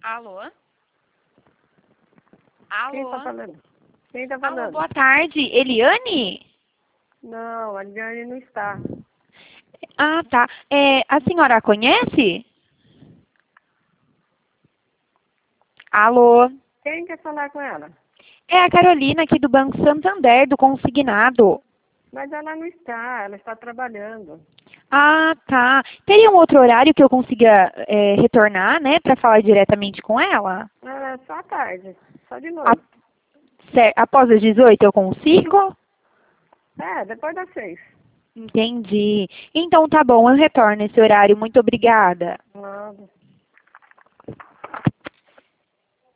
Alô? Quem tá Alô? falando? Quem tá Alô, falando? boa tarde. Eliane? Não, a Liane não está. Ah, tá. A senhora a conhece? Alô? Quem quer falar com ela? É a Carolina aqui do Banco Santander, do Consignado. Mas ela não está, ela está trabalhando. Ah, tá. Teria um outro horário que eu consiga retornar, né, para falar diretamente com ela? Ah, só à tarde, só de A- noite. Após as 18 eu consigo? É, depois das 6. Entendi. Então tá bom, eu retorno esse horário. Muito obrigada. Nada.